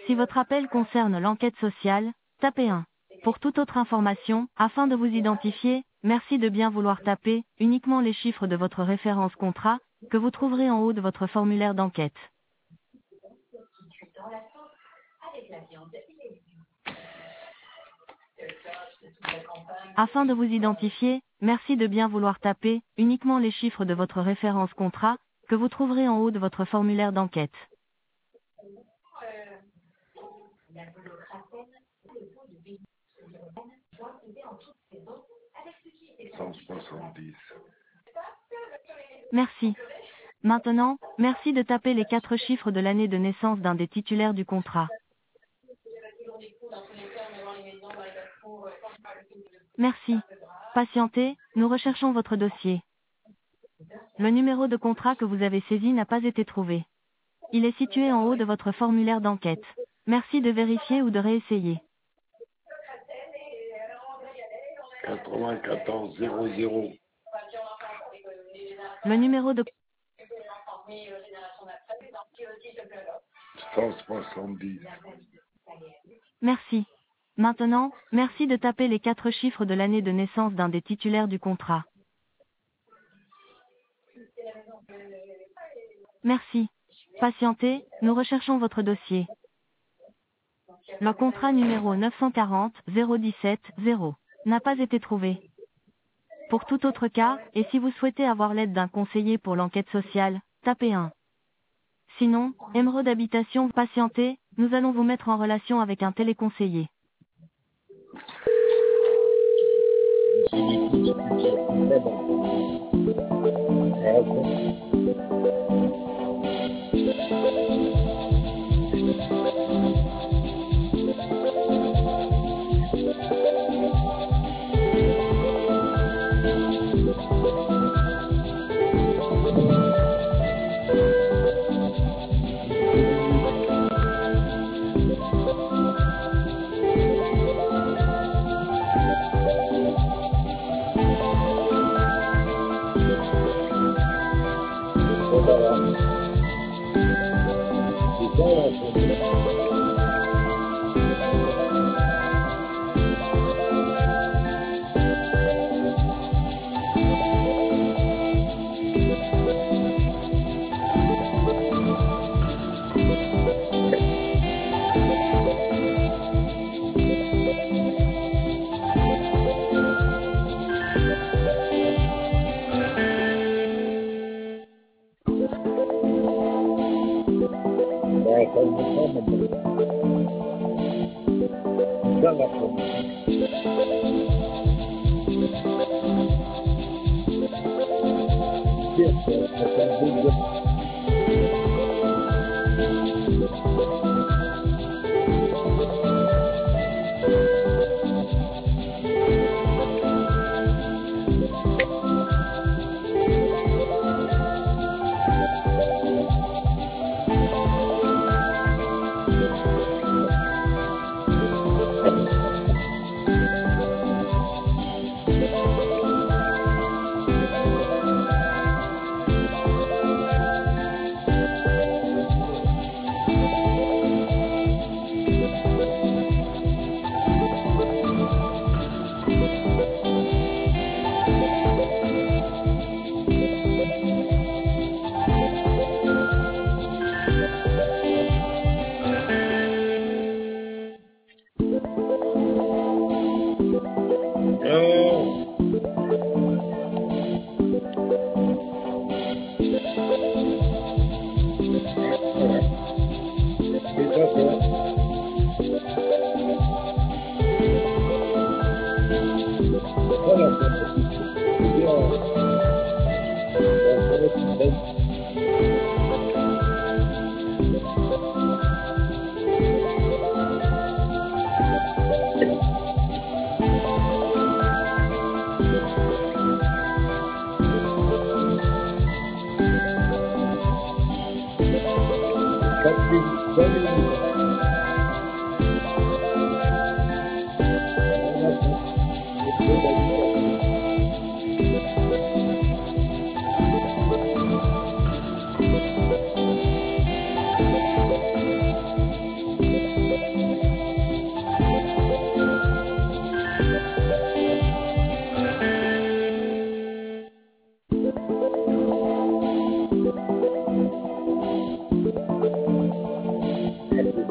Si votre appel concerne l'enquête sociale, tapez 1. Pour toute autre information, afin de vous identifier, merci de bien vouloir taper uniquement les chiffres de votre référence contrat, que vous trouverez en haut de votre formulaire d'enquête. Afin de vous identifier, merci de bien vouloir taper uniquement les chiffres de votre référence contrat, que vous trouverez en haut de votre formulaire d'enquête. Merci. Maintenant, merci de taper les 4 chiffres de l'année de naissance d'un des titulaires du contrat. Merci. Patientez, nous recherchons votre dossier. Le numéro de contrat que vous avez saisi n'a pas été trouvé. Il est situé en haut de votre formulaire d'enquête. Merci de vérifier ou de réessayer. 94 00 Le numéro de 170. Merci. Maintenant, merci de taper les 4 chiffres de l'année de naissance d'un des titulaires du contrat. Merci. Patientez, nous recherchons votre dossier. Le contrat numéro 940 017 0 n'a pas été trouvé. Pour tout autre cas, et si vous souhaitez avoir l'aide d'un conseiller pour l'enquête sociale, tapez 1. Sinon, Émeraude Habitation, patientez, nous allons vous mettre en relation avec un téléconseiller.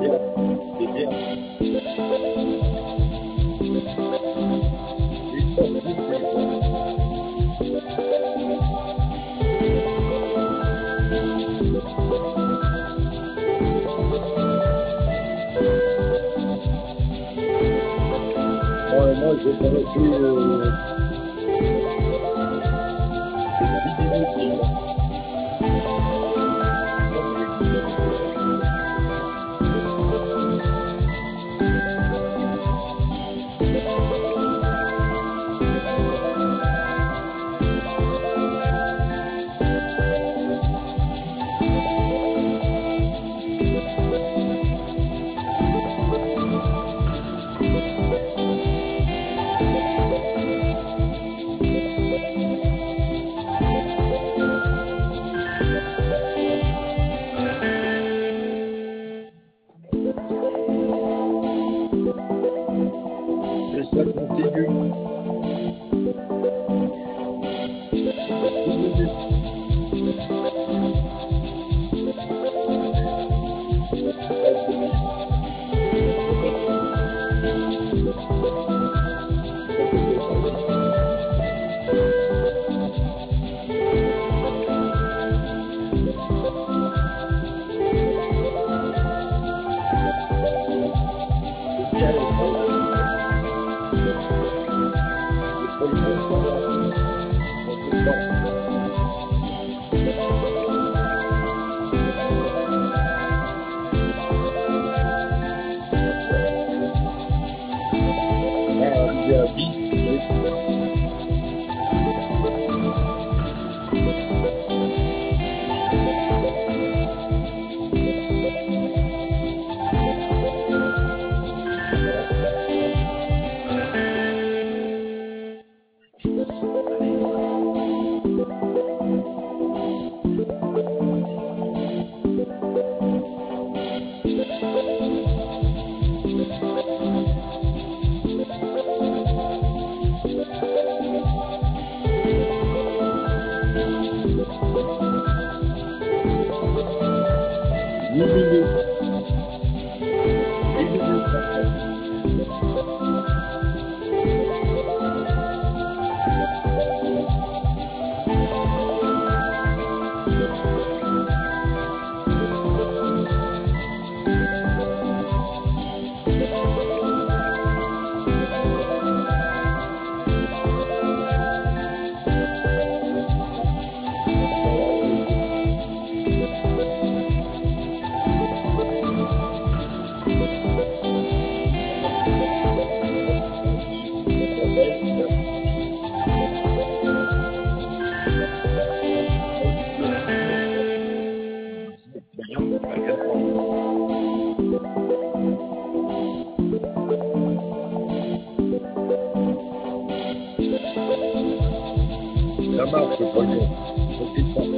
bien, c'est bien. Il sort du téléphone. Ouais, moi, j'ai pas reçu 10 minutes déjà. Et ça continue. 10 minutes. Il y a 10. Ça marche le pognon. Profite pas.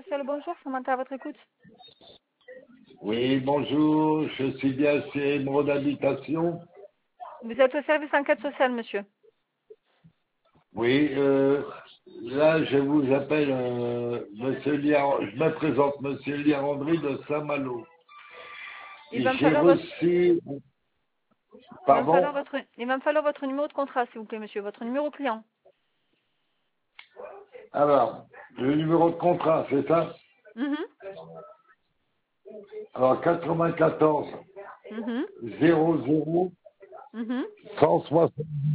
sociale, bonjour, Samantha à votre écoute. Oui, bonjour, je suis bien chez Émeraude Habitation. Vous êtes au service enquête sociale, monsieur. Oui, là, je vous appelle je me présente, monsieur Liarandry de Saint-Malo. Il Et va me j'ai falloir votre, reçu, il va me pardon, falloir votre, il va me falloir votre numéro de contrat, s'il vous plaît, monsieur, votre numéro client. alors, le numéro de contrat, c'est ça? Mhm, Alors, 94 mhm, 00 mhm. 160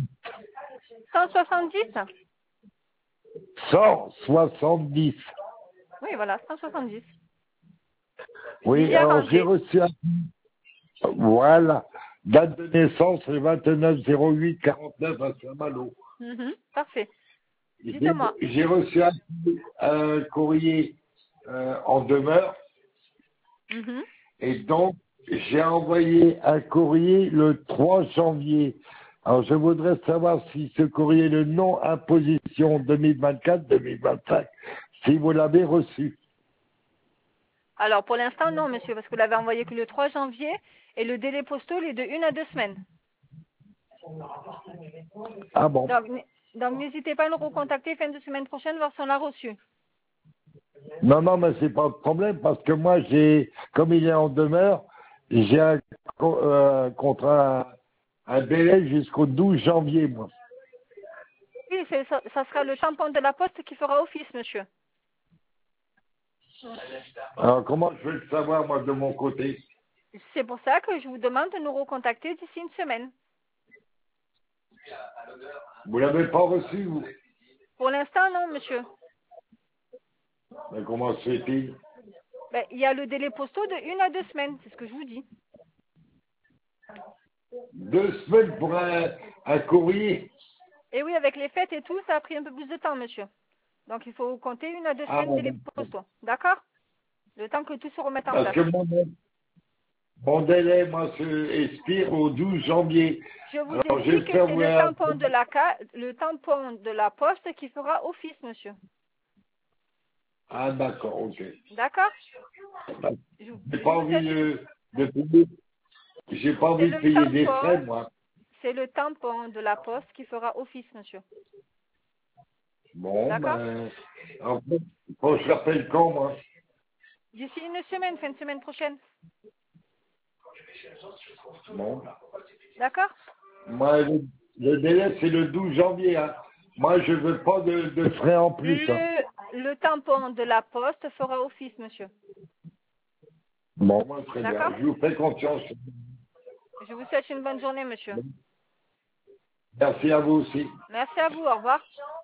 170? 170. Oui, voilà, 170. Oui, Lily alors j'ai Arrangé. reçu voilà. Date de naissance, le 29-08-49 à Saint-Malo. Mhm, parfait. J'ai Dites-moi. j'ai reçu un courrier en demeure Mhm. et donc j'ai envoyé un courrier le 3 janvier. Alors je voudrais savoir si ce courrier, le non imposition 2024-2025, si vous l'avez reçu. Alors, pour l'instant, non, monsieur, parce que vous l'avez envoyé que le 3 janvier et le délai postal est de 1 à 2 semaines. Ah bon? Donc, n'hésitez pas à nous recontacter fin de semaine prochaine, voir si on l'a reçu. Non, non, mais c'est pas de problème parce que moi comme il est en demeure, j'ai un contrat, un délai jusqu'au 12 janvier, moi. Oui, ça sera le tampon de la poste qui fera office, monsieur. Alors comment je vais le savoir, moi, de mon côté? C'est pour ça que je vous demande de nous recontacter d'ici une semaine. Vous l'avez pas reçu, vous? Pour l'instant, non, monsieur. Mais comment se fait-il? Ben, il y a le délai postal de 1 à 2 semaines, c'est ce que je vous dis. 2 semaines pour un courrier? Et oui, avec les fêtes et tout, ça a pris un peu plus de temps, monsieur. Donc, il faut compter 1 à 2 Ah, semaines de délai d'accord. postaux. D'accord? Le temps que tout se remette en Parce place. que mon délai, moi, se expire au 12 janvier. Je vous ai Alors dit que j'espère c'est vous le tampon de la poste qui fera office, monsieur. Ah, d'accord, ok. D'accord? Je, J'ai je pas vous envie souhaite de payer. J'ai pas c'est envie de le payer des frais, tampon, moi. c'est le tampon de la poste qui fera office, monsieur. Bon, D'accord? ben, en fait, faut que je rappelle quand, moi? D'ici une semaine, fin de semaine prochaine. Bon. D'accord? Moi, le délai, c'est le 12 janvier, hein. Moi, je veux pas de frais en plus, hein. Le tampon de la poste fera office, monsieur. Bon, moi, très bien. D'accord? Je vous fais confiance. Je vous souhaite une bonne journée, monsieur. Merci à vous aussi. Merci à vous. Au revoir.